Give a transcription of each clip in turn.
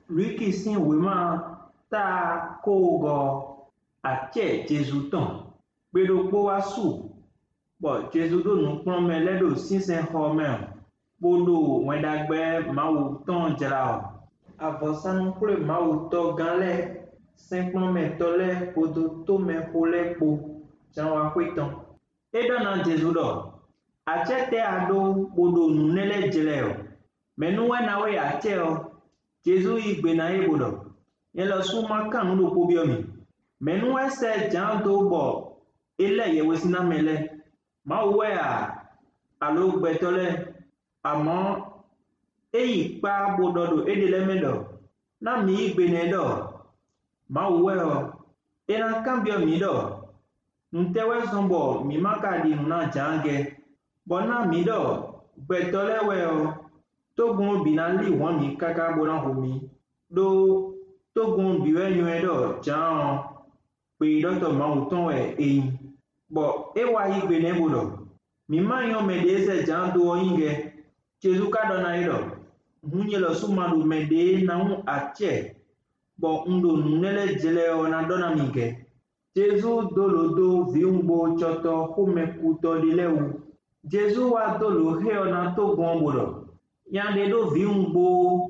lui qui s'y vraiment ta kogo a che Jésus ton bedo po asu bo Jésus do nu pon me le do sinsen ho me bodo wedagbe mawu ton jara avosanu kule mawu to ganle simplement me tole bodo to me pole po janwa kweton edona Jésus do a che te ado bodo nu nele jeleo menu na we a che o Jésus igbe na ebodo yelo suma kan no ko biomi menu ese jan do bo ele ye wesina mele ma we alo gbetole amo eyi pa bododo edele medo na mi igbe ne do ma we o ena cambio mi do ntewe zombo mi maka di na jange bona mi do gbetole we o togun binali won mi kaka bona homi do togun biwe yun do jan pe doctor mawuton eyin bo ewa igbe ne bodo mi ma yon me de se jan do yinge Jésus ka dona ido hunye lo sumadu me de na un ache bo ndo nele jele ona dona minge Jésus dolodo viumbo choto hume kuto dilewu Jésus wa dolo he ona togun bodo yande do viumbo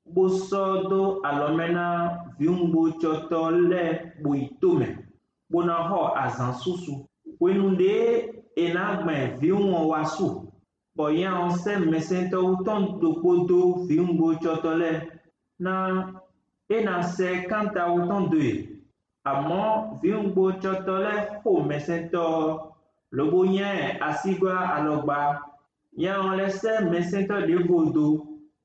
bosodo alomena viumbo choto le boitome bona ho azan susu wenunde enagbe viumwo wasu boyan onse mesento uton dopodo viumbo choto le na ena se kanta uton de amo viumbo choto le ho mesento loboyen asigwa alogba yan lese mesento de vodo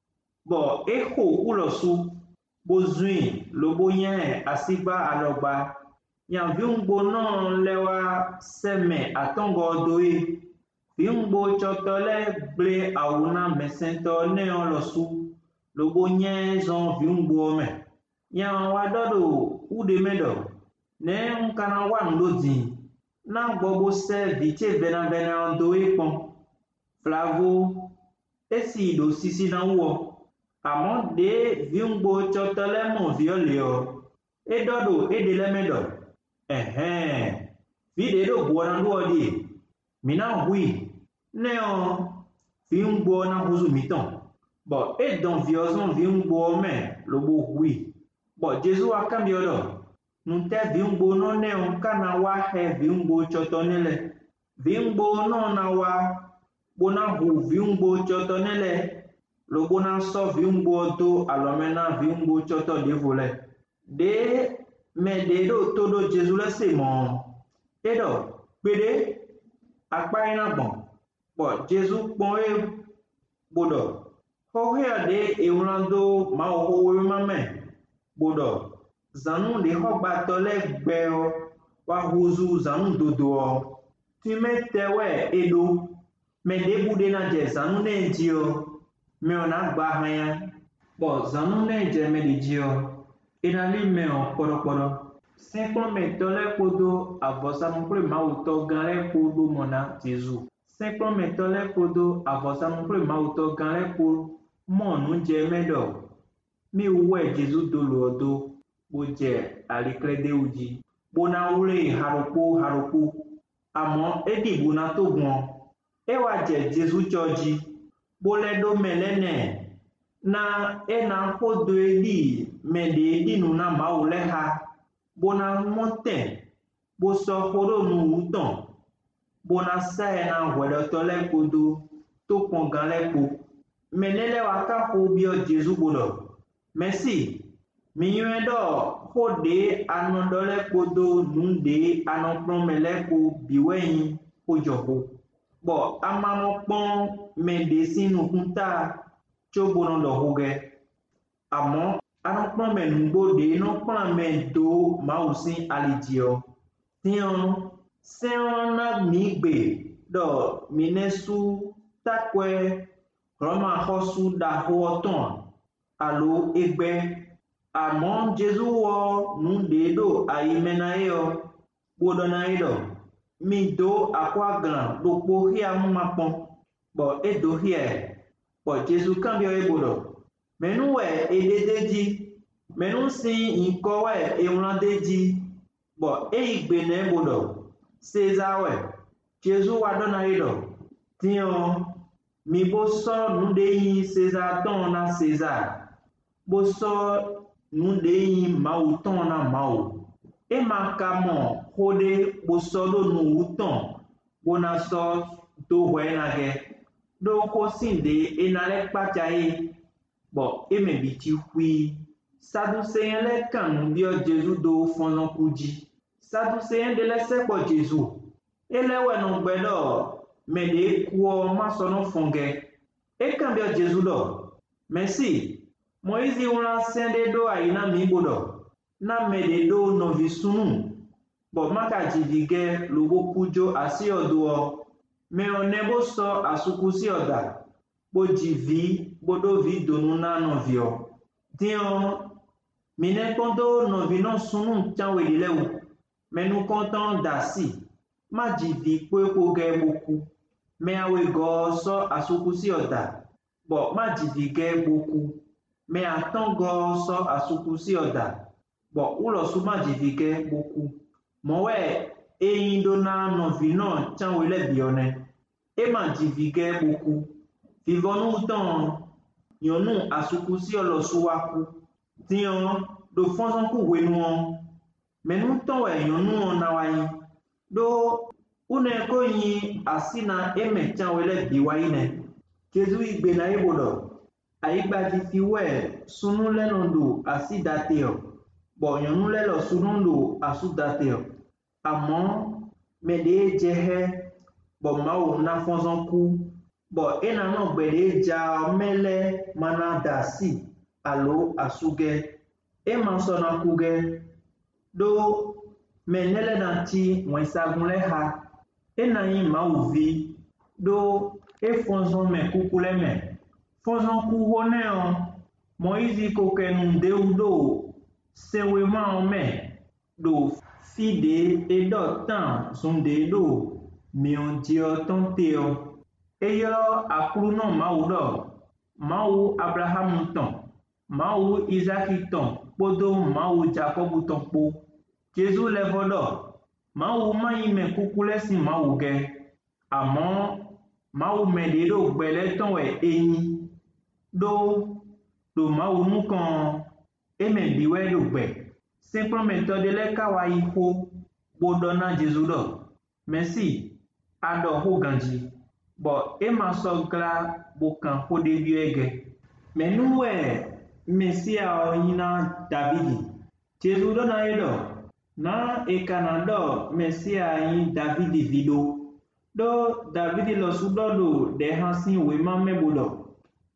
bo echo ulosu bozuin loboyen asigba alogba yan viungbo non lewa seme atongo doe viungbo chotole ble awuna mesento ne olosu loboyen zon viungbo me yan wadodo ude medo ne nkana wandodi na gbogbo se viche vena doe pon Flavo esi do sisi na wo amon de viungbo chotole mon violeo edodo edele medo vide do buona duodi mina hui neo viungbo na huzu miton bo edon viozon viungbo me lobo hui bo Jésus akambio do nunte viungbo no neo kana wa he viungbo chotonele viungbo no na wa bona hu viungbo choto nele lo bona so viungbo do alomena viungbo choto de vole de me de do todo Jésus le se mon edo pede apa ina bon bo Jésus pon e bodo ho he de e unando ma ho we mame bodo zanu de ho gba to le gbe o wa huzu zanu dodo ti metewe edo me de bude na je zanu ne jio me ona gba hanya bo zanu ne je me de jio inali me o poro simplement tole kodo avosa mon pre ma uto ganle kodo mona Jésus simplement tole kodo avosa mon pre ma uto ganle ko monu je medo mi uwe Jésus do lodo bo je alikrede uji bona ule haropo amo edibu na togun ewa je Jésus choji boledo melene na ena kodo edi mede edi nuna maule ha bona monte bo so horo nu uton bona se na wedo tole kodo to pon ganle po menele waka po bio Jésus bodo merci miyedo hode anodole kodo nunde anopron mele ko biweyin ojobo bo amamo pon mede sinu kunta chobono do hoge amo anopon menugbo de no pan mento mausin alijio tion seona migbe do minesu takwe roma hosu da hoton alo egbe amo Jésus wo nunde do aimenayo bodona ido mi do akwa gran do po hia mapon bo edo hia bo Jésus cambio ebodo menuwe ededeji Menu si inkowe ewlandeji bo igbe na ebodo Caesar we Jesu wa dona ido tiyo mi bo so nude yin Caesar ton na Caesar bo so nude yin Mau ton na Mau e maka mo hode bo so do nu ton bona so do wena ge do ko sinde enale pachae bo e me biti hui Sadducéen le kanu bio Jésus do fonzon kuji. Sadducéen de le sekpo Jésus. Ele we no gbedo me de kuo masono fonge. E kan bio Jésus do. Merci. Moïse wala sende do aina mi bodo. Na me de do no visunu. Bo maka jivige lobo kujo asi odo. Me onebo so asukusi oda. Bo jivi bodo vi donu na no vio. Dion mine kondo no vino sunu chanwe dilewu. Mais nous comptons d'assis. Ma jivi kwe koge beaucoup. Mais awe go so asukusi oda. Bo ma jivi ge beaucoup. Mais aton go so asukusi oda. Bo ulo su ma jivi ge beaucoup. Mowe e indona no vino chanwe le bione. E ma jivi ge beaucoup. Vivons-nous dans yonu asukusi olo suwaku. Tiyon do fonzon ku wenuon. Menu ton yonu na wayi. Do une ko yin asina eme chanwele biwaine. Jesu igbe na ibodo. Aigba di fi we sunu lenondo asi dateo. Bo yonu lelo sunundo asu dateo. Amon me de jehe bo mawo na fonzon ku. Bo ena no gbede ja mele mana dasi alo asuge e mansona kuge do menele nanti mwensagunle ha ena yin mauvi do e fonzon me kukule me fonzon ku wone on Moïse koke nunde do sewe ma me do fide e do tan sonde do mi on dio tonteo Eyo akuru no Mau do. Mau Abraham ton. Mau Isaac ton. Podo Mau Jacob ton po. Jesu levo do. Mau mayi me kukule si Mau ge. Amon Mau me de do gbele ton we eni. Do Mau nou kon. E me biwe do gbe. Simple méthode le kawaii ho. Bodona Jesu do. Merci. Ado ho ganji. Bo e ma so gra bokan ho de biege. Menu we Mesia oyina Davidi. Jesu do na edo. Na e kanado Mesia yin Davidi vido. Do Davidi lo sudodo de hansin we ma mebodo.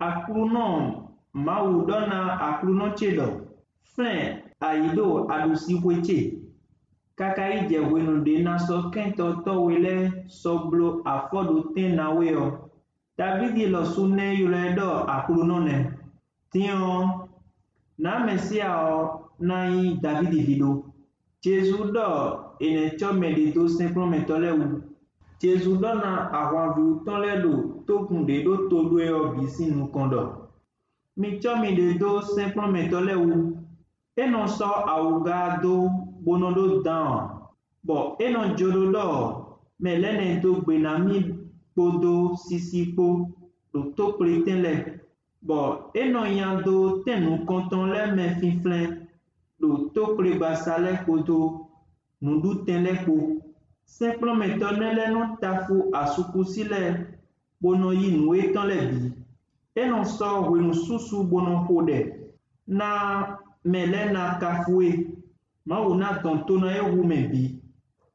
Akruno Mau dona akruno chedo. Fin aido adusi weche. Kaka ije wenu de na so kento to wele soblo afodo ten na weo. Davidi lo sune yule do akruno ne. Tiyon na Mesia o na yi Davidi vido. Jesu do ene chome de do simplement tole wu. Jesu do na awanvi tonle do tokunde do todo e obisi nu kondo. Mi chome de do simplement tole wu. Enon so awuga do bonodo down. Bo enon jodo do me lene do gbenami podo sisipo do to pretenle. Bo enon yando tenu konton le me finflen do to prebasale podo nudu tenle po. Simplement tonele non tafu asukusile bono yinu etan le bi. Enon so wenu susu bono hode na melena kafue. Mau na tonto na ewu mebi.